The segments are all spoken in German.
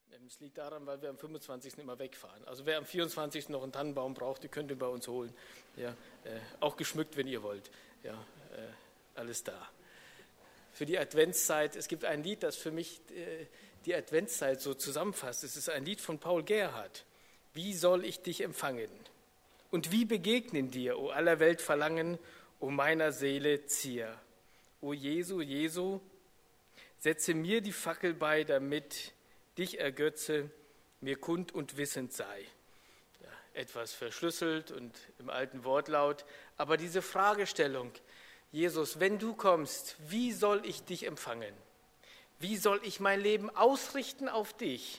Es liegt daran, weil wir am 25. immer wegfahren. Also wer am 24. noch einen Tannenbaum braucht, die könnt ihr bei uns holen. Ja, auch geschmückt, wenn ihr wollt. Ja, alles da. Für die Adventszeit, es gibt ein Lied, das für mich die Adventszeit so zusammenfasst. Es ist ein Lied von Paul Gerhardt. Wie soll ich dich empfangen? Und wie begegnen dir, o aller Welt Verlangen, o meiner Seele Zier? O Jesu, Jesu, setze mir die Fackel bei, damit dich ergötze, mir kund und wissend sei. Ja, etwas verschlüsselt und im alten Wortlaut, aber diese Fragestellung, Jesus, wenn du kommst, wie soll ich dich empfangen? Wie soll ich mein Leben ausrichten auf dich?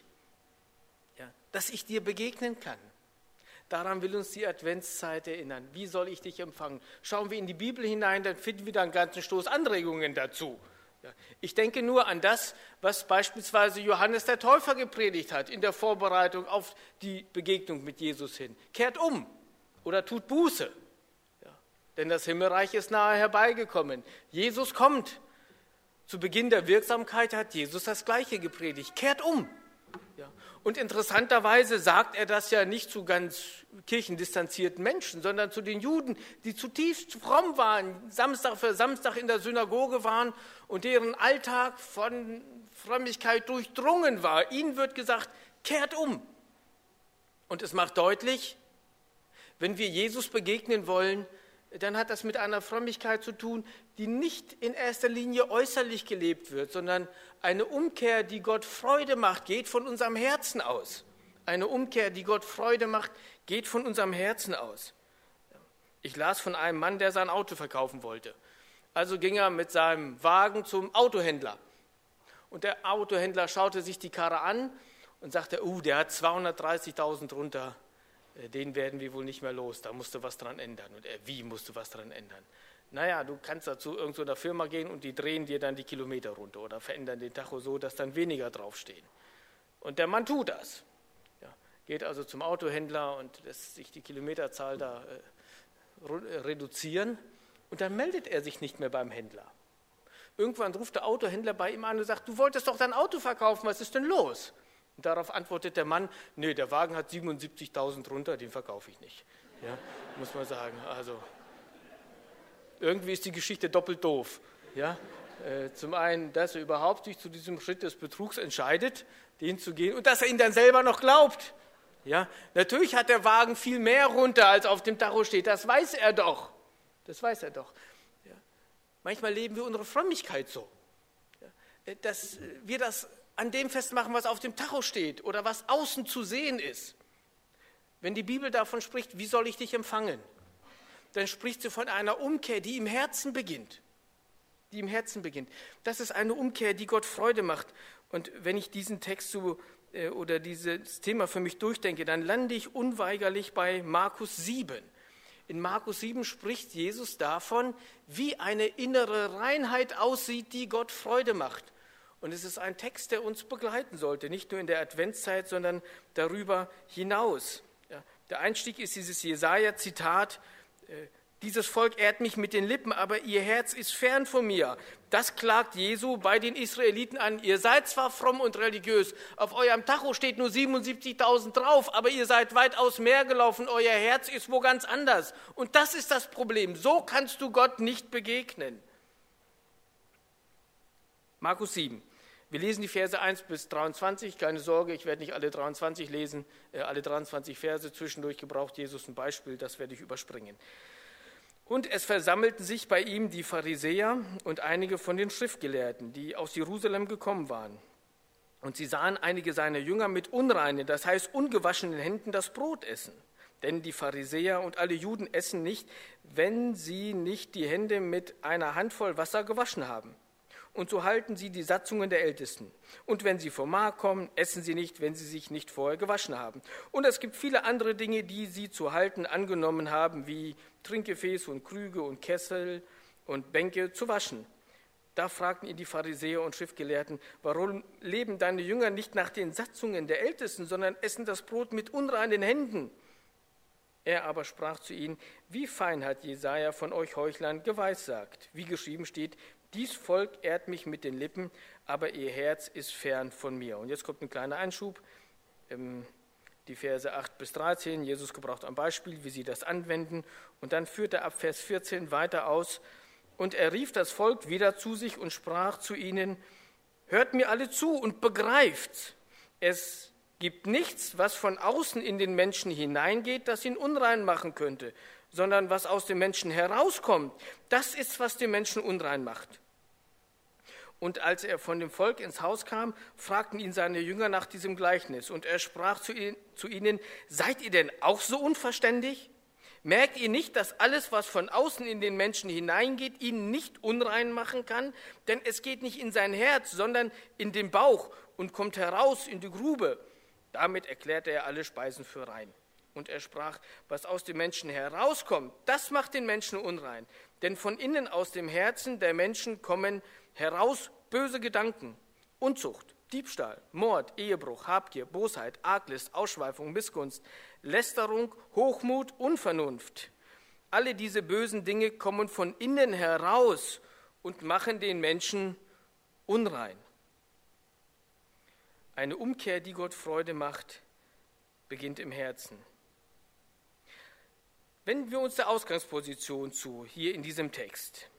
Ja, dass ich dir begegnen kann. Daran will uns die Adventszeit erinnern. Wie soll ich dich empfangen? Schauen wir in die Bibel hinein, dann finden wir da einen ganzen Stoß Anregungen dazu. Ja, ich denke nur an das, was beispielsweise Johannes der Täufer gepredigt hat in der Vorbereitung auf die Begegnung mit Jesus hin. Kehrt um oder tut Buße, ja, denn das Himmelreich ist nahe herbeigekommen. Jesus kommt. Zu Beginn der Wirksamkeit hat Jesus das Gleiche gepredigt. Kehrt um. Ja. Und interessanterweise sagt er das ja nicht zu ganz kirchendistanzierten Menschen, sondern zu den Juden, die zutiefst fromm waren, Samstag für Samstag in der Synagoge waren und deren Alltag von Frömmigkeit durchdrungen war. Ihnen wird gesagt, kehrt um. Und es macht deutlich, wenn wir Jesus begegnen wollen, dann hat das mit einer Frömmigkeit zu tun, die nicht in erster Linie äußerlich gelebt wird, sondern eine Umkehr, die Gott Freude macht, geht von unserem Herzen aus. Eine Umkehr, die Gott Freude macht, geht von unserem Herzen aus. Ich las von einem Mann, der sein Auto verkaufen wollte. Also ging er mit seinem Wagen zum Autohändler. Und der Autohändler schaute sich die Karre an und sagte, der hat 230.000 runter. Den werden wir wohl nicht mehr los, da musst du was dran ändern. Und wie musst du was dran ändern? Naja, du kannst da zu irgendeiner Firma gehen und die drehen dir dann die Kilometer runter oder verändern den Tacho so, dass dann weniger draufstehen. Und der Mann tut das. Ja, geht also zum Autohändler und lässt sich die Kilometerzahl da reduzieren und dann meldet er sich nicht mehr beim Händler. Irgendwann ruft der Autohändler bei ihm an und sagt, du wolltest doch dein Auto verkaufen, was ist denn los? Und darauf antwortet der Mann, nee, der Wagen hat 77.000 runter, den verkaufe ich nicht. Ja, muss man sagen. Also irgendwie ist die Geschichte doppelt doof. Ja, zum einen, dass er überhaupt sich zu diesem Schritt des Betrugs entscheidet, den zu gehen, und dass er ihn dann selber noch glaubt. Ja, natürlich hat der Wagen viel mehr runter, als auf dem Tacho steht. Das weiß er doch. Das weiß er doch. Ja. Manchmal leben wir unsere Frömmigkeit so, ja, dass wir das an dem festmachen, was auf dem Tacho steht oder was außen zu sehen ist. Wenn die Bibel davon spricht, wie soll ich dich empfangen, dann spricht sie von einer Umkehr, die im Herzen beginnt. Die im Herzen beginnt. Das ist eine Umkehr, die Gott Freude macht. Und wenn ich diesen Text oder dieses Thema für mich durchdenke, dann lande ich unweigerlich bei Markus 7. In Markus 7 spricht Jesus davon, wie eine innere Reinheit aussieht, die Gott Freude macht. Und es ist ein Text, der uns begleiten sollte, nicht nur in der Adventszeit, sondern darüber hinaus. Ja, der Einstieg ist dieses Jesaja-Zitat, dieses Volk ehrt mich mit den Lippen, aber ihr Herz ist fern von mir. Das klagt Jesu bei den Israeliten an. Ihr seid zwar fromm und religiös, auf eurem Tacho steht nur 77.000 drauf, aber ihr seid weitaus mehr gelaufen, euer Herz ist wo ganz anders. Und das ist das Problem, so kannst du Gott nicht begegnen. Markus 7. Wir lesen die Verse 1 bis 23. Keine Sorge, ich werde nicht alle 23 lesen, alle 23 Verse. Zwischendurch gebraucht Jesus ein Beispiel, das werde ich überspringen. Und es versammelten sich bei ihm die Pharisäer und einige von den Schriftgelehrten, die aus Jerusalem gekommen waren. Und sie sahen einige seiner Jünger mit unreinen, das heißt ungewaschenen Händen das Brot essen. Denn die Pharisäer und alle Juden essen nicht, wenn sie nicht die Hände mit einer Handvoll Wasser gewaschen haben. Und so halten sie die Satzungen der Ältesten. Und wenn sie vom Markt kommen, essen sie nicht, wenn sie sich nicht vorher gewaschen haben. Und es gibt viele andere Dinge, die sie zu halten angenommen haben, wie Trinkgefäße und Krüge und Kessel und Bänke zu waschen. Da fragten ihn die Pharisäer und Schriftgelehrten, warum leben deine Jünger nicht nach den Satzungen der Ältesten, sondern essen das Brot mit unreinen Händen? Er aber sprach zu ihnen, wie fein hat Jesaja von euch Heuchlern geweissagt, wie geschrieben steht, Dies Volk ehrt mich mit den Lippen, aber ihr Herz ist fern von mir. Und jetzt kommt ein kleiner Einschub, die Verse 8 bis 13. Jesus gebraucht ein Beispiel, wie sie das anwenden. Und dann führt er ab Vers 14 weiter aus. Und er rief das Volk wieder zu sich und sprach zu ihnen: Hört mir alle zu und begreift, es gibt nichts, was von außen in den Menschen hineingeht, das ihn unrein machen könnte, sondern was aus dem Menschen herauskommt, das ist, was den Menschen unrein macht. Und als er von dem Volk ins Haus kam, fragten ihn seine Jünger nach diesem Gleichnis. Und er sprach zu ihnen: Seid ihr denn auch so unverständig? Merkt ihr nicht, dass alles, was von außen in den Menschen hineingeht, ihn nicht unrein machen kann? Denn es geht nicht in sein Herz, sondern in den Bauch und kommt heraus in die Grube. Damit erklärte er alle Speisen für rein. Und er sprach: Was aus dem Menschen herauskommt, das macht den Menschen unrein. Denn von innen aus dem Herzen der Menschen kommen heraus böse Gedanken, Unzucht, Diebstahl, Mord, Ehebruch, Habgier, Bosheit, Arglist, Ausschweifung, Missgunst, Lästerung, Hochmut, Unvernunft. Alle diese bösen Dinge kommen von innen heraus und machen den Menschen unrein. Eine Umkehr, die Gott Freude macht, beginnt im Herzen. Wenden wir uns der Ausgangsposition zu, hier in diesem Text.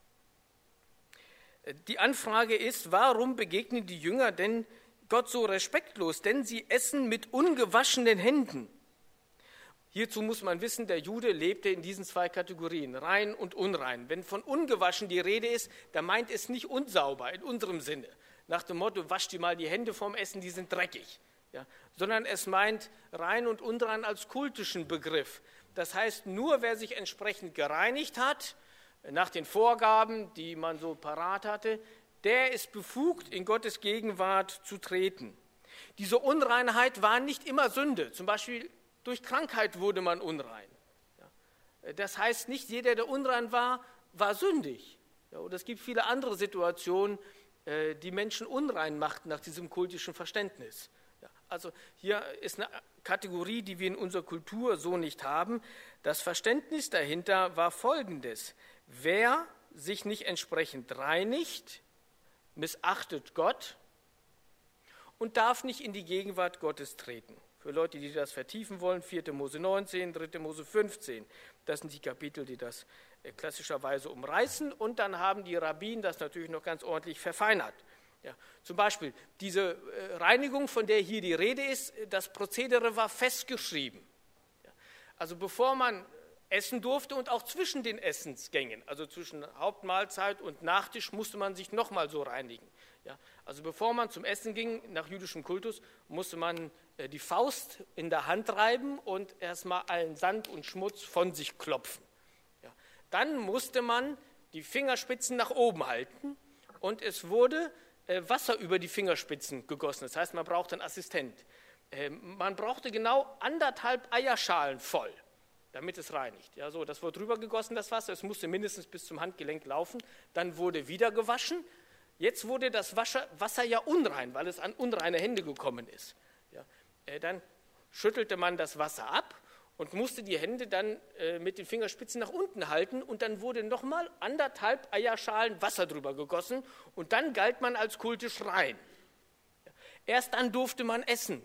Die Anfrage ist: Warum begegnen die Jünger denn Gott so respektlos? Denn sie essen mit ungewaschenen Händen. Hierzu muss man wissen, der Jude lebte in diesen zwei Kategorien, rein und unrein. Wenn von ungewaschen die Rede ist, dann meint es nicht unsauber in unserem Sinne. Nach dem Motto: Wasch dir mal die Hände vorm Essen, die sind dreckig. Ja, sondern es meint rein und unrein als kultischen Begriff. Das heißt, nur wer sich entsprechend gereinigt hat, nach den Vorgaben, die man so parat hatte, der ist befugt, in Gottes Gegenwart zu treten. Diese Unreinheit war nicht immer Sünde. Zum Beispiel durch Krankheit wurde man unrein. Das heißt, nicht jeder, der unrein war, war sündig. Und es gibt viele andere Situationen, die Menschen unrein machten nach diesem kultischen Verständnis. Also hier ist eine Kategorie, die wir in unserer Kultur so nicht haben. Das Verständnis dahinter war folgendes: Wer sich nicht entsprechend reinigt, missachtet Gott und darf nicht in die Gegenwart Gottes treten. Für Leute, die das vertiefen wollen, 4. Mose 19, 3. Mose 15, das sind die Kapitel, die das klassischerweise umreißen, und dann haben die Rabbinen das natürlich noch ganz ordentlich verfeinert. Ja, zum Beispiel diese Reinigung, von der hier die Rede ist, das Prozedere war festgeschrieben. Ja, also bevor man essen durfte und auch zwischen den Essensgängen, also zwischen Hauptmahlzeit und Nachtisch, musste man sich nochmal so reinigen. Ja, also bevor man zum Essen ging, nach jüdischem Kultus, musste man die Faust in der Hand reiben und erstmal allen Sand und Schmutz von sich klopfen. Ja, dann musste man die Fingerspitzen nach oben halten und es wurde Wasser über die Fingerspitzen gegossen. Das heißt, man brauchte einen Assistent. Man brauchte genau 1,5 Eierschalen voll, damit es reinigt. Ja, so, das wurde drüber gegossen, das Wasser. Es musste mindestens bis zum Handgelenk laufen. Dann wurde wieder gewaschen. Jetzt wurde das Wasser ja unrein, weil es an unreine Hände gekommen ist. Ja, dann schüttelte man das Wasser ab und musste die Hände dann mit den Fingerspitzen nach unten halten, und dann wurde nochmal 1,5 Eierschalen Wasser drüber gegossen und dann galt man als kultisch rein. Erst dann durfte man essen.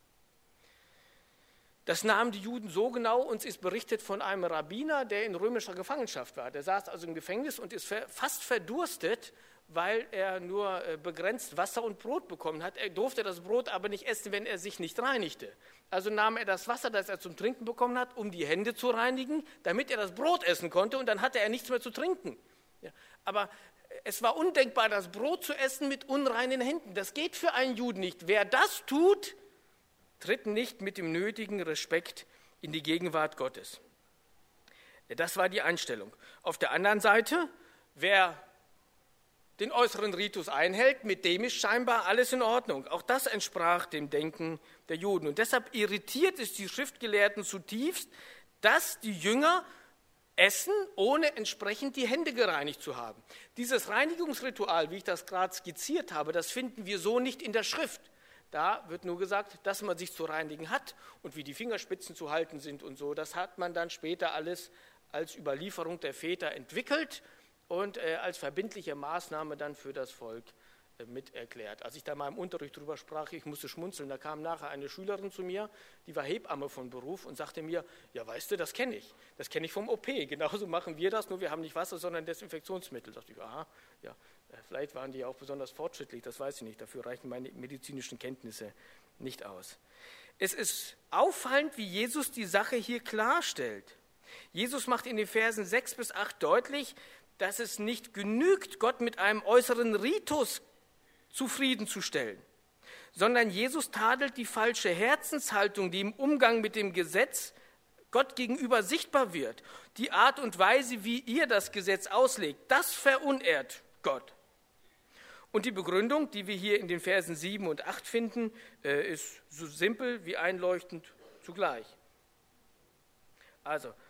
Das nahmen die Juden so genau. Uns ist berichtet von einem Rabbiner, der in römischer Gefangenschaft war. Der saß also im Gefängnis und ist fast verdurstet, weil er nur begrenzt Wasser und Brot bekommen hat. Er durfte das Brot aber nicht essen, wenn er sich nicht reinigte. Also nahm er das Wasser, das er zum Trinken bekommen hat, um die Hände zu reinigen, damit er das Brot essen konnte, und dann hatte er nichts mehr zu trinken. Ja, aber es war undenkbar, das Brot zu essen mit unreinen Händen. Das geht für einen Juden nicht. Wer das tut, tritt nicht mit dem nötigen Respekt in die Gegenwart Gottes. Das war die Einstellung. Auf der anderen Seite, wer den äußeren Ritus einhält, mit dem ist scheinbar alles in Ordnung. Auch das entsprach dem Denken der Juden. Und deshalb irritiert es die Schriftgelehrten zutiefst, dass die Jünger essen, ohne entsprechend die Hände gereinigt zu haben. Dieses Reinigungsritual, wie ich das gerade skizziert habe, das finden wir so nicht in der Schrift. Da wird nur gesagt, dass man sich zu reinigen hat und wie die Fingerspitzen zu halten sind und so. Das hat man dann später alles als Überlieferung der Väter entwickelt und als verbindliche Maßnahme dann für das Volk mit erklärt. Als ich da mal im Unterricht drüber sprach, ich musste schmunzeln, da kam nachher eine Schülerin zu mir, die war Hebamme von Beruf und sagte mir, ja weißt du, das kenne ich vom OP, genauso machen wir das, nur wir haben nicht Wasser, sondern Desinfektionsmittel. Da dachte ich, aha, ja, vielleicht waren die ja auch besonders fortschrittlich, das weiß ich nicht, dafür reichen meine medizinischen Kenntnisse nicht aus. Es ist auffallend, wie Jesus die Sache hier klarstellt. Jesus macht in den Versen 6 bis 8 deutlich, dass es nicht genügt, Gott mit einem äußeren Ritus zufriedenzustellen, sondern Jesus tadelt die falsche Herzenshaltung, die im Umgang mit dem Gesetz Gott gegenüber sichtbar wird. Die Art und Weise, wie ihr das Gesetz auslegt, das verunehrt Gott. Und die Begründung, die wir hier in den Versen 7 und 8 finden, ist so simpel wie einleuchtend zugleich. Also,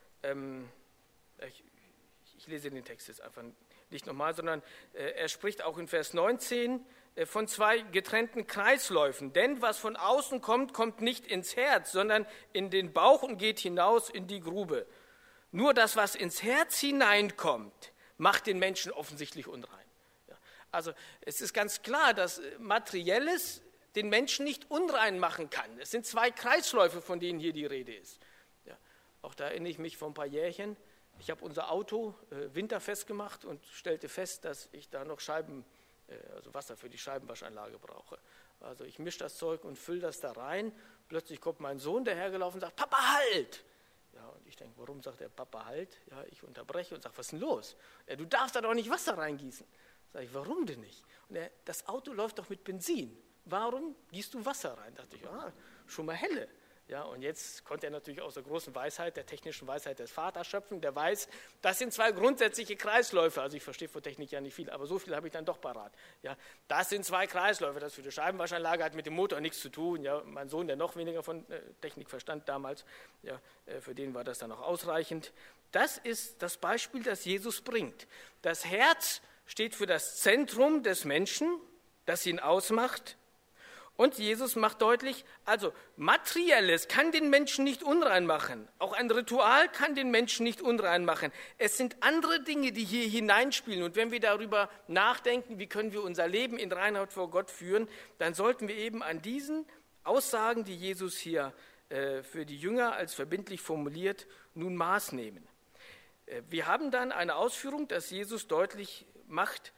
ich lese den Text jetzt einfach nicht nochmal, sondern er spricht auch in Vers 19 von zwei getrennten Kreisläufen. Denn was von außen kommt, kommt nicht ins Herz, sondern in den Bauch und geht hinaus in die Grube. Nur das, was ins Herz hineinkommt, macht den Menschen offensichtlich unrein. Ja, also es ist ganz klar, dass Materielles den Menschen nicht unrein machen kann. Es sind zwei Kreisläufe, von denen hier die Rede ist. Ja, auch da erinnere ich mich vor ein paar Jährchen. Ich habe unser Auto winterfest gemacht und stellte fest, dass ich da noch also Wasser für die Scheibenwaschanlage brauche. Also ich mische das Zeug und fülle das da rein. Plötzlich kommt mein Sohn dahergelaufen und sagt, Papa, halt! Ja, und ich denke, warum sagt der Papa halt? Ja, ich unterbreche und sage, was ist denn los? Ja, du darfst da doch nicht Wasser reingießen. Sage ich, warum denn nicht? Und das Auto läuft doch mit Benzin. Warum gießt du Wasser rein? Da dachte ich, schon mal helle. Ja, und jetzt konnte er natürlich aus der großen Weisheit, der technischen Weisheit des Vaters schöpfen, der weiß, das sind zwei grundsätzliche Kreisläufe, also ich verstehe von Technik ja nicht viel, aber so viel habe ich dann doch parat. Ja, das sind zwei Kreisläufe, das für die Scheibenwaschanlage hat mit dem Motor nichts zu tun. Ja, mein Sohn, der noch weniger von Technik verstand damals, ja, für den war das dann auch ausreichend. Das ist das Beispiel, das Jesus bringt. Das Herz steht für das Zentrum des Menschen, das ihn ausmacht. Und Jesus macht deutlich, also Materielles kann den Menschen nicht unrein machen. Auch ein Ritual kann den Menschen nicht unrein machen. Es sind andere Dinge, die hier hineinspielen. Und wenn wir darüber nachdenken, wie können wir unser Leben in Reinheit vor Gott führen, dann sollten wir eben an diesen Aussagen, die Jesus hier für die Jünger als verbindlich formuliert, nun Maß nehmen. Wir haben dann eine Ausführung, dass Jesus deutlich macht,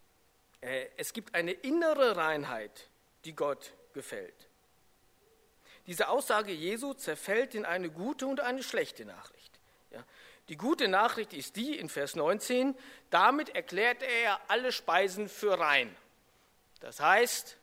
es gibt eine innere Reinheit, die Gott gefällt. Diese Aussage Jesu zerfällt in eine gute und eine schlechte Nachricht. Ja, die gute Nachricht ist die in Vers 19, damit erklärt er alle Speisen für rein. Das heißt,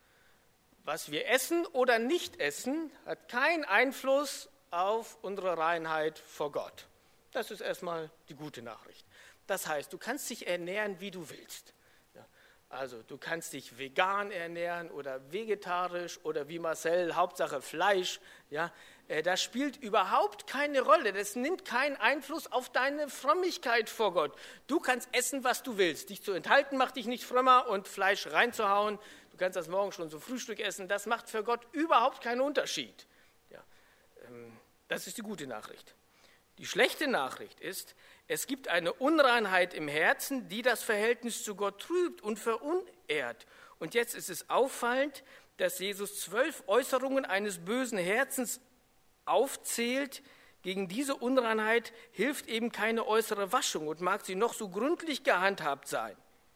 was wir essen oder nicht essen, hat keinen Einfluss auf unsere Reinheit vor Gott. Das ist erstmal die gute Nachricht. Das heißt, du kannst dich ernähren, wie du willst. Also du kannst dich vegan ernähren oder vegetarisch oder wie Marcel, Hauptsache Fleisch. Ja, das spielt überhaupt keine Rolle. Das nimmt keinen Einfluss auf deine Frömmigkeit vor Gott. Du kannst essen, was du willst. Dich zu enthalten macht dich nicht frömmer und Fleisch reinzuhauen. Du kannst das morgen schon zum Frühstück essen. Das macht für Gott überhaupt keinen Unterschied. Ja, das ist die gute Nachricht. Die schlechte Nachricht ist, es gibt eine Unreinheit im Herzen, die das Verhältnis zu Gott trübt und verunehrt. Und jetzt ist es auffallend, dass Jesus 12 Äußerungen eines bösen Herzens aufzählt. Gegen diese Unreinheit hilft eben keine äußere Waschung und mag sie noch so gründlich gehandhabt sein.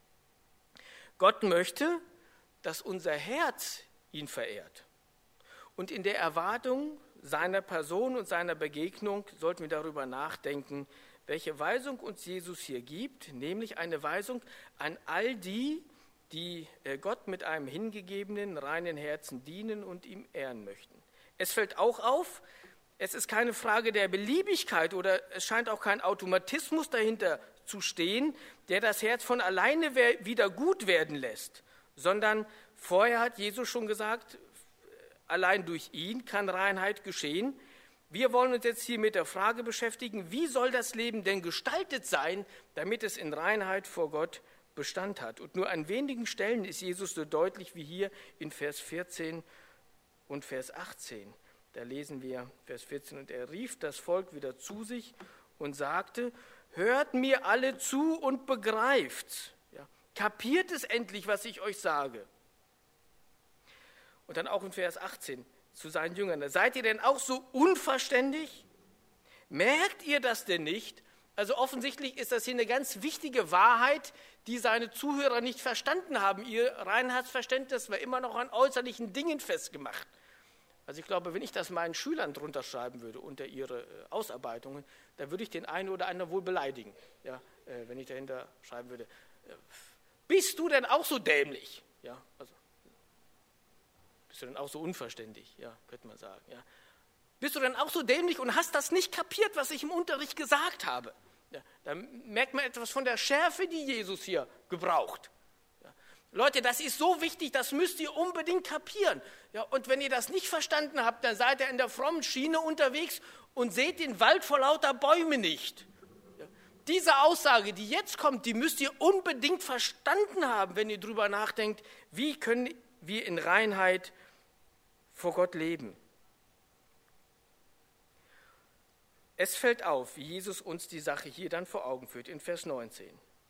Gott möchte, dass unser Herz ihn verehrt. Und in der Erwartung seiner Person und seiner Begegnung sollten wir darüber nachdenken, welche Weisung uns Jesus hier gibt, nämlich eine Weisung an all die, die Gott mit einem hingegebenen, reinen Herzen dienen und ihm ehren möchten. Es fällt auch auf, es ist keine Frage der Beliebigkeit oder es scheint auch kein Automatismus dahinter zu stehen, der das Herz von alleine wieder gut werden lässt, sondern vorher hat Jesus schon gesagt, allein durch ihn kann Reinheit geschehen. Wir wollen uns jetzt hier mit der Frage beschäftigen, wie soll das Leben denn gestaltet sein, damit es in Reinheit vor Gott Bestand hat. Und nur an wenigen Stellen ist Jesus so deutlich wie hier in Vers 14 und Vers 18. Da lesen wir Vers 14, und er rief das Volk wieder zu sich und sagte, hört mir alle zu und begreift's. Ja, kapiert es endlich, was ich euch sage. Und dann auch in Vers 18 zu seinen Jüngern. Seid ihr denn auch so unverständig? Merkt ihr das denn nicht? Also offensichtlich ist das hier eine ganz wichtige Wahrheit, die seine Zuhörer nicht verstanden haben. Ihr Reinheitsverständnis war immer noch an äußerlichen Dingen festgemacht. Also ich glaube, wenn ich das meinen Schülern drunter schreiben würde, unter ihre Ausarbeitungen, dann würde ich den einen oder anderen wohl beleidigen, ja, wenn ich dahinter schreiben würde. Bist du denn auch so dämlich? Ja, also, bist du denn auch so unverständlich? Ja, könnte man sagen. Ja. Bist du denn auch so dämlich und hast das nicht kapiert, was ich im Unterricht gesagt habe? Ja, da merkt man etwas von der Schärfe, die Jesus hier gebraucht. Ja. Leute, das ist so wichtig, das müsst ihr unbedingt kapieren. Ja, und wenn ihr das nicht verstanden habt, dann seid ihr in der frommen Schiene unterwegs und seht den Wald vor lauter Bäume nicht. Ja. Diese Aussage, die jetzt kommt, die müsst ihr unbedingt verstanden haben, wenn ihr drüber nachdenkt, wie können wir in Reinheit vor Gott leben. Es fällt auf, wie Jesus uns die Sache hier dann vor Augen führt, in Vers 19.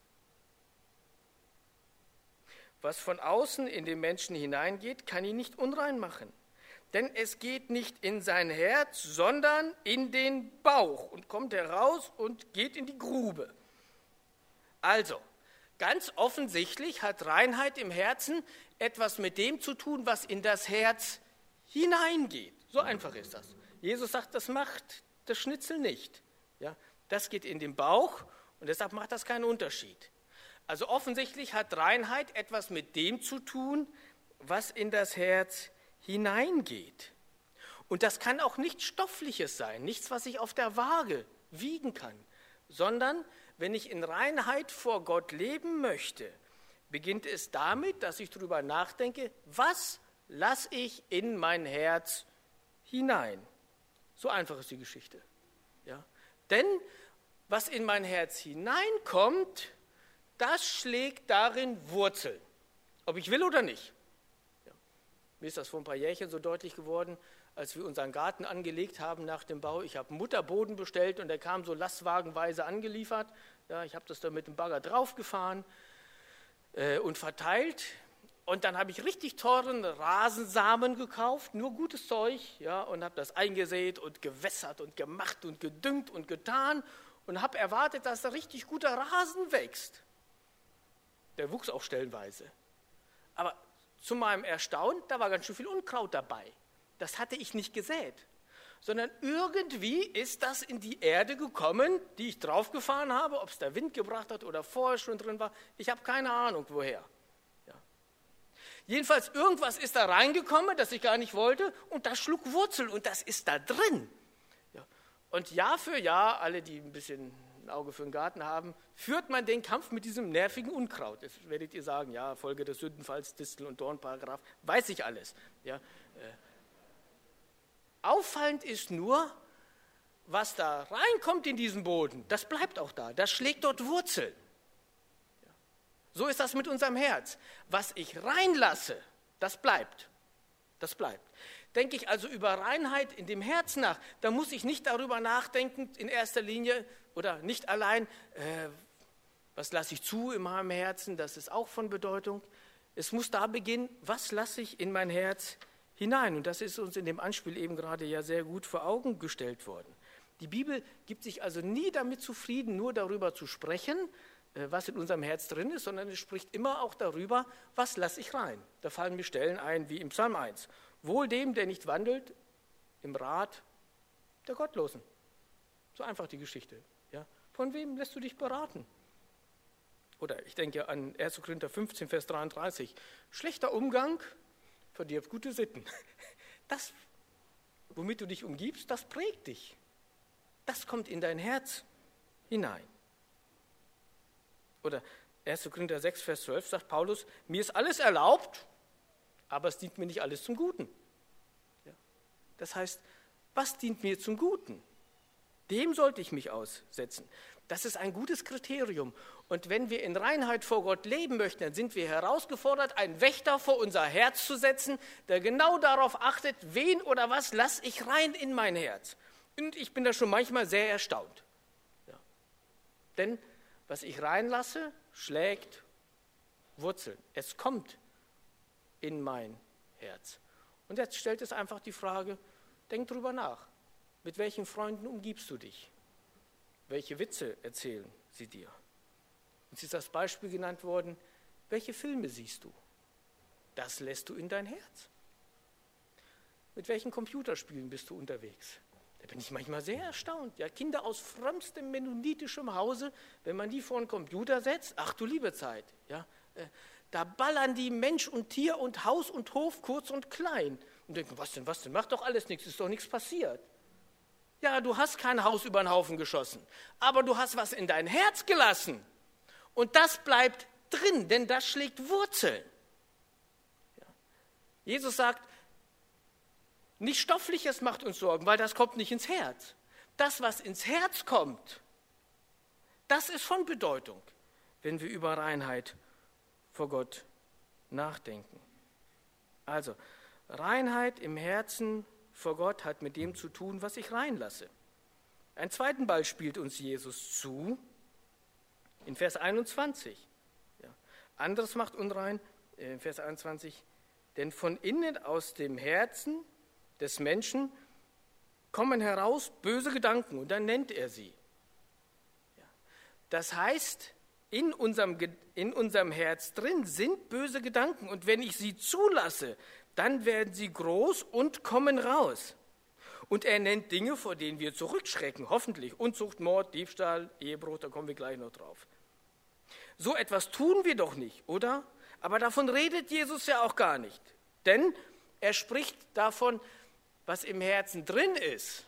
Was von außen in den Menschen hineingeht, kann ihn nicht unrein machen. Denn es geht nicht in sein Herz, sondern in den Bauch und kommt heraus und geht in die Grube. Also, ganz offensichtlich hat Reinheit im Herzen etwas mit dem zu tun, was in das Herz hineingeht. So einfach ist das. Jesus sagt, das macht das Schnitzel nicht. Ja, das geht in den Bauch und deshalb macht das keinen Unterschied. Also offensichtlich hat Reinheit etwas mit dem zu tun, was in das Herz hineingeht. Und das kann auch nichts Stoffliches sein, nichts, was ich auf der Waage wiegen kann, sondern wenn ich in Reinheit vor Gott leben möchte, beginnt es damit, dass ich darüber nachdenke, was lasse ich in mein Herz hinein. So einfach ist die Geschichte. Ja? Denn was in mein Herz hineinkommt, das schlägt darin Wurzeln, ob ich will oder nicht. Ja. Mir ist das vor ein paar Jährchen so deutlich geworden, als wir unseren Garten angelegt haben nach dem Bau. Ich habe Mutterboden bestellt und der kam so lastwagenweise angeliefert. Ja, ich habe das dann mit dem Bagger draufgefahren und verteilt. Und dann habe ich richtig teuren Rasensamen gekauft, nur gutes Zeug, ja, und habe das eingesät und gewässert und gemacht und gedüngt und getan und habe erwartet, dass da richtig guter Rasen wächst. Der wuchs auch stellenweise. Aber zu meinem Erstaunen, da war ganz schön viel Unkraut dabei. Das hatte ich nicht gesät, sondern irgendwie ist das in die Erde gekommen, die ich draufgefahren habe, ob es der Wind gebracht hat oder vorher schon drin war. Ich habe keine Ahnung, woher. Jedenfalls, irgendwas ist da reingekommen, das ich gar nicht wollte, und das schlug Wurzel und das ist da drin. Ja. Und Jahr für Jahr, alle, die ein bisschen ein Auge für den Garten haben, führt man den Kampf mit diesem nervigen Unkraut. Jetzt werdet ihr sagen, ja, Folge des Sündenfalls, Distel- und Dornparagraph, weiß ich alles. Ja. Auffallend ist nur, was da reinkommt in diesen Boden, das bleibt auch da, das schlägt dort Wurzeln. So ist das mit unserem Herz. Was ich reinlasse, das bleibt. Das bleibt. Denke ich also über Reinheit in dem Herz nach, dann muss ich nicht darüber nachdenken, in erster Linie oder nicht allein, was lasse ich zu in meinem Herzen, das ist auch von Bedeutung. Es muss da beginnen, was lasse ich in mein Herz hinein. Und das ist uns in dem Anspiel eben gerade ja sehr gut vor Augen gestellt worden. Die Bibel gibt sich also nie damit zufrieden, nur darüber zu sprechen, was in unserem Herz drin ist, sondern es spricht immer auch darüber, was lasse ich rein. Da fallen mir Stellen ein, wie im Psalm 1. Wohl dem, der nicht wandelt im Rat der Gottlosen. So einfach die Geschichte. Ja. Von wem lässt du dich beraten? Oder ich denke an 1. Korinther 15, Vers 33. Schlechter Umgang verdirbt gute Sitten. Das, womit du dich umgibst, das prägt dich. Das kommt in dein Herz hinein. Oder 1. Korinther 6, Vers 12 sagt Paulus, mir ist alles erlaubt, aber es dient mir nicht alles zum Guten. Ja. Das heißt, was dient mir zum Guten? Dem sollte ich mich aussetzen. Das ist ein gutes Kriterium. Und wenn wir in Reinheit vor Gott leben möchten, dann sind wir herausgefordert, einen Wächter vor unser Herz zu setzen, der genau darauf achtet, wen oder was lasse ich rein in mein Herz. Und ich bin da schon manchmal sehr erstaunt. Ja. Denn was ich reinlasse, schlägt Wurzeln. Es kommt in mein Herz. Und jetzt stellt es einfach die Frage, denk drüber nach. Mit welchen Freunden umgibst du dich? Welche Witze erzählen sie dir? Uns ist das Beispiel genannt worden, welche Filme siehst du? Das lässt du in dein Herz. Mit welchen Computerspielen bist du unterwegs? Da bin ich manchmal sehr erstaunt. Ja, Kinder aus frömmstem mennonitischem Hause, wenn man die vor einen Computer setzt, ach du liebe Zeit, ja, da ballern die Mensch und Tier und Haus und Hof kurz und klein. Und denken, was denn, macht doch alles nichts, ist doch nichts passiert. Ja, du hast kein Haus über den Haufen geschossen, aber du hast was in dein Herz gelassen. Und das bleibt drin, denn das schlägt Wurzeln. Ja. Jesus sagt, nicht Stoffliches macht uns Sorgen, weil das kommt nicht ins Herz. Das, was ins Herz kommt, das ist von Bedeutung, wenn wir über Reinheit vor Gott nachdenken. Also, Reinheit im Herzen vor Gott hat mit dem zu tun, was ich reinlasse. Einen zweiten Ball spielt uns Jesus zu, in Vers 21. Ja. Anderes macht unrein, in Vers 21, denn von innen aus dem Herzen des Menschen kommen heraus böse Gedanken, und dann nennt er sie. Ja. Das heißt, in unserem Herz drin sind böse Gedanken, und wenn ich sie zulasse, dann werden sie groß und kommen raus. Und er nennt Dinge, vor denen wir zurückschrecken, hoffentlich. Unzucht, Mord, Diebstahl, Ehebruch, da kommen wir gleich noch drauf. So etwas tun wir doch nicht, oder? Aber davon redet Jesus ja auch gar nicht. Denn er spricht davon, was im Herzen drin ist,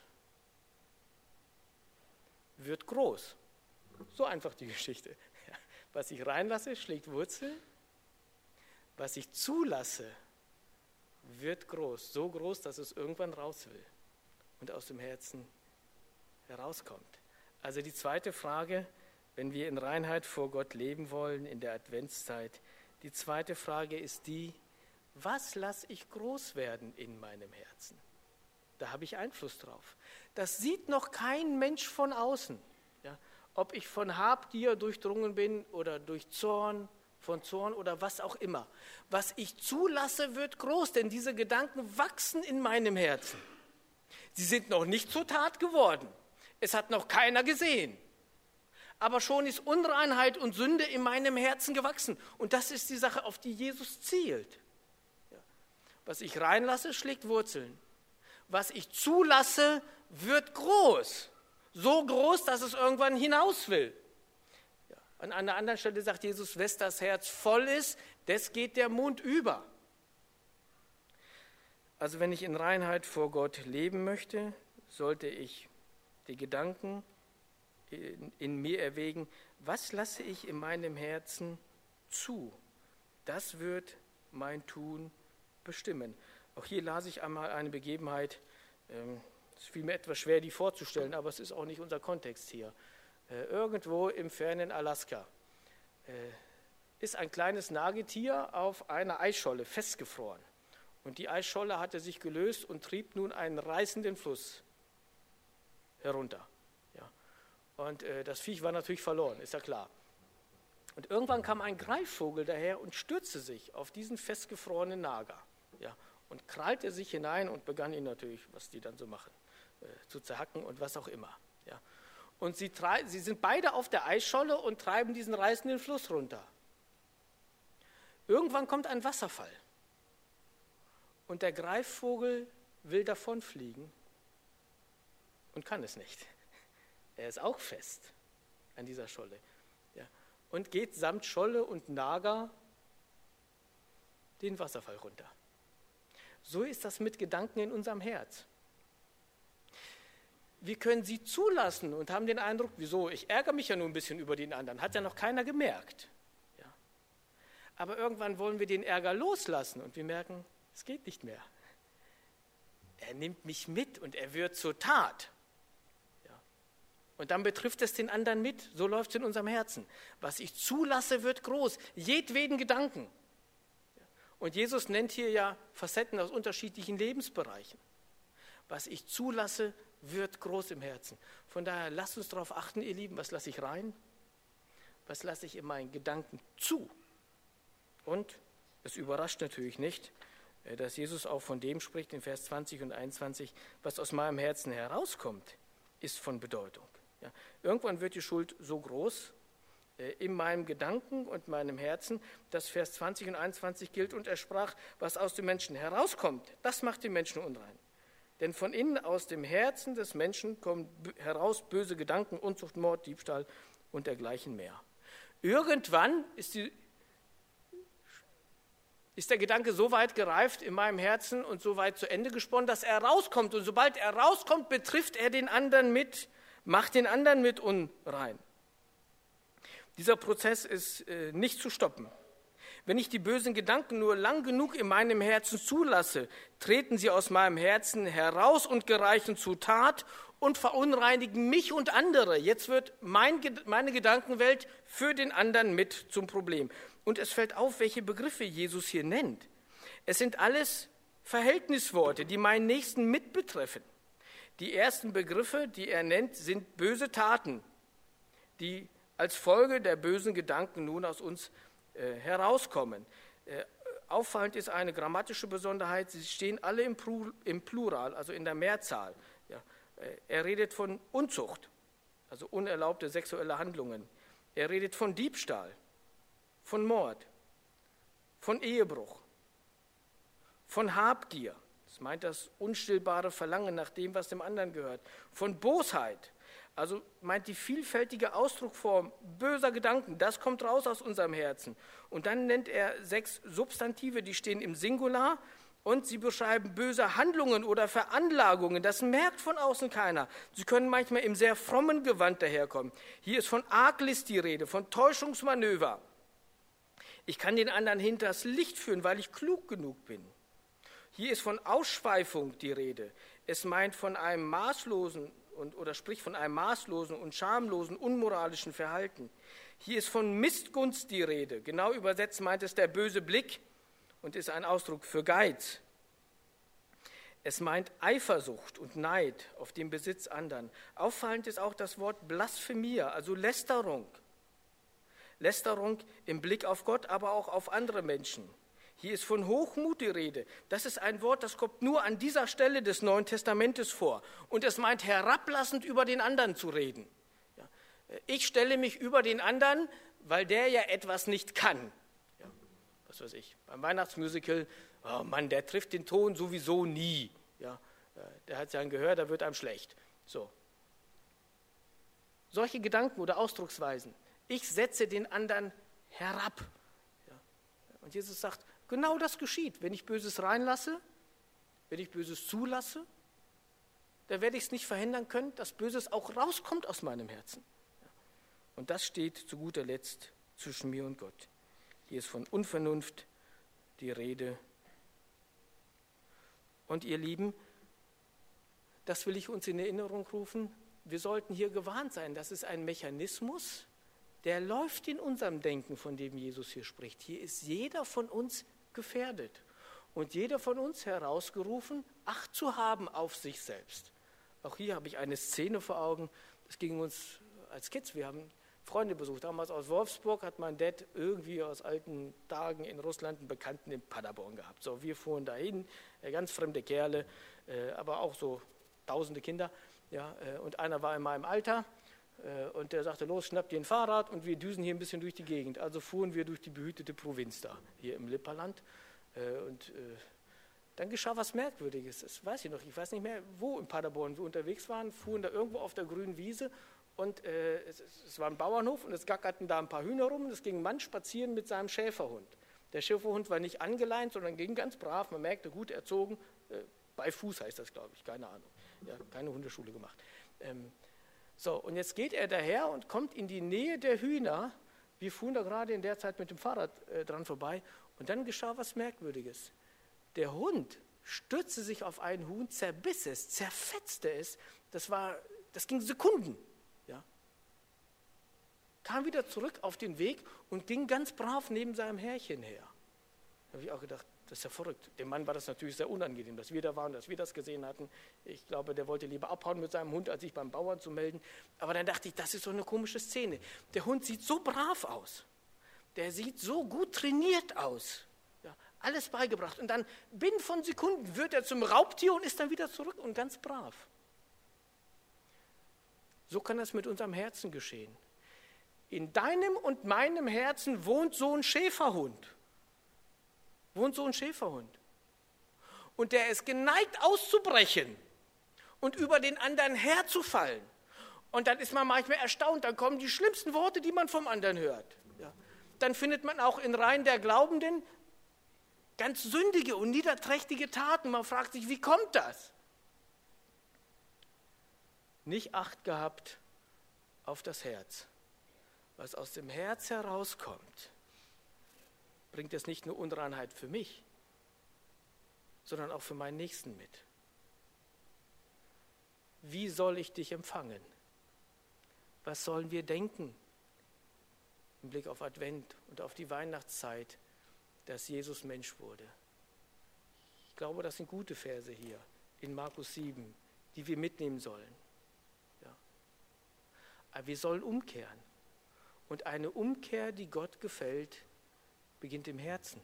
wird groß. So einfach die Geschichte. Was ich reinlasse, schlägt Wurzel. Was ich zulasse, wird groß. So groß, dass es irgendwann raus will und aus dem Herzen herauskommt. Also die zweite Frage, wenn wir in Reinheit vor Gott leben wollen in der Adventszeit, die zweite Frage ist die, was lasse ich groß werden in meinem Herzen? Da habe ich Einfluss drauf. Das sieht noch kein Mensch von außen. Ja, ob ich von Habgier durchdrungen bin oder durch Zorn, von Zorn oder was auch immer. Was ich zulasse, wird groß, denn diese Gedanken wachsen in meinem Herzen. Sie sind noch nicht zur Tat geworden. Es hat noch keiner gesehen. Aber schon ist Unreinheit und Sünde in meinem Herzen gewachsen. Und das ist die Sache, auf die Jesus zielt. Ja. Was ich reinlasse, schlägt Wurzeln. Was ich zulasse, wird groß. So groß, dass es irgendwann hinaus will. Ja. An einer anderen Stelle sagt Jesus, wes das Herz voll ist, des geht der Mund über. Also wenn ich in Reinheit vor Gott leben möchte, sollte ich die Gedanken in mir erwägen, was lasse ich in meinem Herzen zu? Das wird mein Tun bestimmen. Auch hier las ich einmal eine Begebenheit, es fiel mir etwas schwer, die vorzustellen, aber es ist auch nicht unser Kontext hier. Irgendwo im fernen Alaska ist ein kleines Nagetier auf einer Eisscholle festgefroren. Und die Eisscholle hatte sich gelöst und trieb nun einen reißenden Fluss herunter. Ja. Und das Viech war natürlich verloren, ist ja klar. Und irgendwann kam ein Greifvogel daher und stürzte sich auf diesen festgefrorenen Nager. Ja, und krallte sich hinein und begann ihn natürlich, was die dann so machen, zu zerhacken und was auch immer. Ja. Und sie sind beide auf der Eisscholle und treiben diesen reißenden Fluss runter. Irgendwann kommt ein Wasserfall. Und der Greifvogel will davonfliegen und kann es nicht. Er ist auch fest an dieser Scholle. Ja. Und geht samt Scholle und Nager den Wasserfall runter. So ist das mit Gedanken in unserem Herz. Wir können sie zulassen und haben den Eindruck, wieso, ich ärgere mich ja nur ein bisschen über den anderen, hat ja noch keiner gemerkt. Ja. Aber irgendwann wollen wir den Ärger loslassen und wir merken, es geht nicht mehr. Er nimmt mich mit und er wird zur Tat. Ja. Und dann betrifft es den anderen mit, so läuft es in unserem Herzen. Was ich zulasse, wird groß, jedweden Gedanken. Und Jesus nennt hier ja Facetten aus unterschiedlichen Lebensbereichen. Was ich zulasse, wird groß im Herzen. Von daher lasst uns darauf achten, ihr Lieben, was lasse ich rein, was lasse ich in meinen Gedanken zu? Und es überrascht natürlich nicht, dass Jesus auch von dem spricht in Vers 20 und 21, was aus meinem Herzen herauskommt, ist von Bedeutung. Ja, irgendwann wird die Schuld so groß in meinem Gedanken und meinem Herzen, dass Vers 20 und 21 gilt und er sprach, was aus dem Menschen herauskommt, das macht den Menschen unrein. Denn von innen aus dem Herzen des Menschen kommen heraus böse Gedanken, Unzucht, Mord, Diebstahl und dergleichen mehr. Irgendwann ist der Gedanke so weit gereift in meinem Herzen und so weit zu Ende gesponnen, dass er rauskommt. Und sobald er rauskommt, betrifft er den anderen mit, macht den anderen mit unrein. Dieser Prozess ist nicht zu stoppen. Wenn ich die bösen Gedanken nur lang genug in meinem Herzen zulasse, treten sie aus meinem Herzen heraus und gereichen zu Tat und verunreinigen mich und andere. Jetzt wird meine Gedankenwelt für den anderen mit zum Problem. Und es fällt auf, welche Begriffe Jesus hier nennt. Es sind alles Verhältnisworte, die meinen Nächsten mit betreffen. Die ersten Begriffe, die er nennt, sind böse Taten, die als Folge der bösen Gedanken nun aus uns herauskommen. Auffallend ist eine grammatische Besonderheit, sie stehen alle im Plural, also in der Mehrzahl. Ja, er redet von Unzucht, also unerlaubte sexuelle Handlungen. Er redet von Diebstahl, von Mord, von Ehebruch, von Habgier, das meint das unstillbare Verlangen nach dem, was dem anderen gehört, von Bosheit, also meint die vielfältige Ausdrucksform böser Gedanken, das kommt raus aus unserem Herzen. Und dann nennt er 6 Substantive, die stehen im Singular und sie beschreiben böse Handlungen oder Veranlagungen. Das merkt von außen keiner. Sie können manchmal im sehr frommen Gewand daherkommen. Hier ist von Arglist die Rede, von Täuschungsmanöver. Ich kann den anderen hinters Licht führen, weil ich klug genug bin. Hier ist von Ausschweifung die Rede. Es meint von einem maßlosen oder spricht von einem maßlosen und schamlosen, unmoralischen Verhalten. Hier ist von Missgunst die Rede. Genau übersetzt meint es der böse Blick und ist ein Ausdruck für Geiz. Es meint Eifersucht und Neid auf den Besitz anderen. Auffallend ist auch das Wort Blasphemia, also Lästerung. Lästerung im Blick auf Gott, aber auch auf andere Menschen. Hier ist von Hochmut die Rede. Das ist ein Wort, das kommt nur an dieser Stelle des Neuen Testamentes vor. Und es meint, herablassend über den anderen zu reden. Ja. Ich stelle mich über den anderen, weil der ja etwas nicht kann. Ja. Was weiß ich, beim Weihnachtsmusical, oh Mann, der trifft den Ton sowieso nie. Ja. Der hat ja ein Gehör, da wird einem schlecht. So. Solche Gedanken oder Ausdrucksweisen. Ich setze den anderen herab. Ja. Und Jesus sagt, genau das geschieht. Wenn ich Böses reinlasse, wenn ich Böses zulasse, dann werde ich es nicht verhindern können, dass Böses auch rauskommt aus meinem Herzen. Und das steht zu guter Letzt zwischen mir und Gott. Hier ist von Unvernunft die Rede. Und ihr Lieben, das will ich uns in Erinnerung rufen, wir sollten hier gewarnt sein. Das ist ein Mechanismus, der läuft in unserem Denken, von dem Jesus hier spricht. Hier ist jeder von uns gefährdet und jeder von uns herausgerufen, Acht zu haben auf sich selbst. Auch hier habe ich eine Szene vor Augen, das ging uns als Kids, wir haben Freunde besucht, damals aus Wolfsburg hat mein Dad irgendwie aus alten Tagen in Russland einen Bekannten in Paderborn gehabt. So, wir fuhren dahin, ganz fremde Kerle, aber auch so tausende Kinder, ja, und einer war in meinem Alter. Und der sagte, los, schnapp dir ein Fahrrad und wir düsen hier ein bisschen durch die Gegend. Also fuhren wir durch die behütete Provinz da, hier im Lipperland. Dann geschah was Merkwürdiges, das weiß ich noch, ich weiß nicht mehr, wo in Paderborn wir unterwegs waren, fuhren da irgendwo auf der grünen Wiese und es war ein Bauernhof und es gackerten da ein paar Hühner rum und es ging ein Mann spazieren mit seinem Schäferhund. Der Schäferhund war nicht angeleint, sondern ging ganz brav, man merkte, gut erzogen, bei Fuß heißt das, glaube ich, keine Ahnung, ja, keine Hundeschule gemacht. So, und jetzt geht er daher und kommt in die Nähe der Hühner. Wir fuhren da gerade in der Zeit mit dem Fahrrad dran vorbei. Und dann geschah was Merkwürdiges. Der Hund stürzte sich auf ein Huhn, zerbiss es, zerfetzte es. Das ging Sekunden. Ja. Kam wieder zurück auf den Weg und ging ganz brav neben seinem Herrchen her. Da habe ich auch gedacht, Das ist ja verrückt. Dem Mann war das natürlich sehr unangenehm, dass wir da waren, dass wir das gesehen hatten. Ich glaube, der wollte lieber abhauen mit seinem Hund, als sich beim Bauern zu melden. Aber dann dachte ich, das ist so eine komische Szene. Der Hund sieht so brav aus. Der sieht so gut trainiert aus. Ja, alles beigebracht. Und dann binnen von Sekunden wird er zum Raubtier und ist dann wieder zurück und ganz brav. So kann das mit unserem Herzen geschehen. In deinem und meinem Herzen wohnt so ein Schäferhund. Und der ist geneigt auszubrechen und über den anderen herzufallen. Und dann ist man manchmal erstaunt, dann kommen die schlimmsten Worte, die man vom anderen hört. Ja. Dann findet man auch in Reihen der Glaubenden ganz sündige und niederträchtige Taten. Man fragt sich, wie kommt das? Nicht Acht gehabt auf das Herz. Was aus dem Herz herauskommt, bringt es nicht nur Unreinheit für mich, sondern auch für meinen Nächsten mit. Wie soll ich dich empfangen? Was sollen wir denken im Blick auf Advent und auf die Weihnachtszeit, dass Jesus Mensch wurde? Ich glaube, das sind gute Verse hier in Markus 7, die wir mitnehmen sollen. Ja. Aber wir sollen umkehren. Und eine Umkehr, die Gott gefällt, beginnt im Herzen.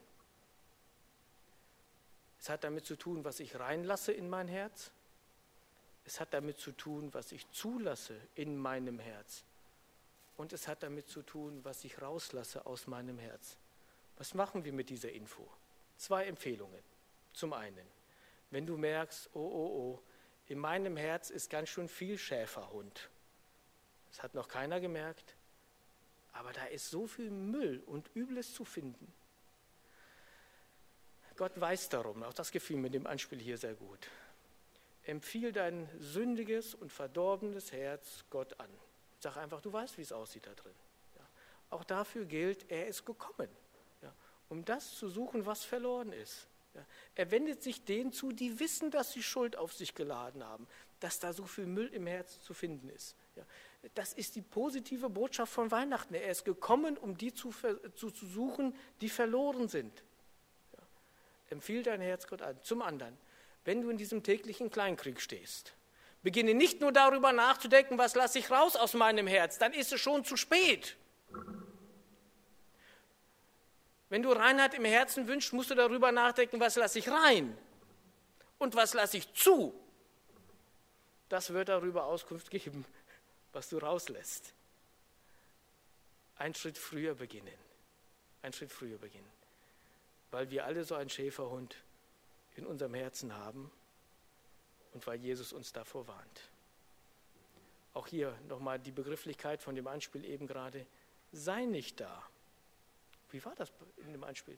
Es hat damit zu tun, was ich reinlasse in mein Herz. Es hat damit zu tun, was ich zulasse in meinem Herz. Und es hat damit zu tun, was ich rauslasse aus meinem Herz. Was machen wir mit dieser Info? 2 Empfehlungen. Zum einen, wenn du merkst, in meinem Herz ist ganz schön viel Schäferhund. Das hat noch keiner gemerkt. Aber da ist so viel Müll und Übles zu finden. Gott weiß darum, auch das gefiel mir in dem Anspiel hier sehr gut. Empfiehl dein sündiges und verdorbenes Herz Gott an. Sag einfach, du weißt, wie es aussieht da drin. Ja. Auch dafür gilt, er ist gekommen, ja, um das zu suchen, was verloren ist. Ja. Er wendet sich denen zu, die wissen, dass sie Schuld auf sich geladen haben, dass da so viel Müll im Herzen zu finden ist. Ja. Das ist die positive Botschaft von Weihnachten. Er ist gekommen, um die zu suchen, die verloren sind. Ja. Empfiehl dein Herz Gott an. Zum anderen, wenn du in diesem täglichen Kleinkrieg stehst, beginne nicht nur darüber nachzudenken, was lasse ich raus aus meinem Herz, dann ist es schon zu spät. Wenn du Reinheit im Herzen wünschst, musst du darüber nachdenken, was lasse ich rein und was lasse ich zu. Das wird darüber Auskunft geben, was du rauslässt. Einen Schritt früher beginnen. Weil wir alle so einen Schäferhund in unserem Herzen haben und weil Jesus uns davor warnt. Auch hier nochmal die Begrifflichkeit von dem Anspiel eben gerade. Sei nicht da. Wie war das in dem Anspiel?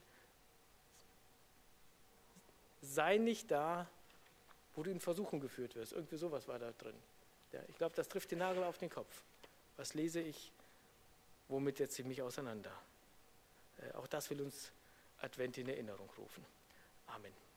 Sei nicht da, wo du in Versuchung geführt wirst. Irgendwie sowas war da drin. Ja, ich glaube, das trifft den Nagel auf den Kopf. Was lese ich? Womit setze ich mich auseinander? Auch das will uns Advent in Erinnerung rufen. Amen.